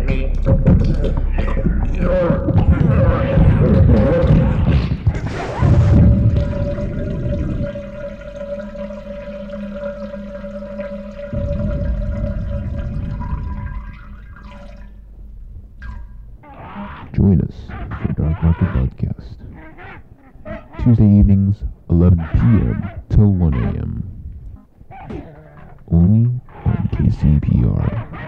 Join us for Dark Market Podcast. Tuesday evenings, 11 p.m. till 1 a.m. Only on KCPR.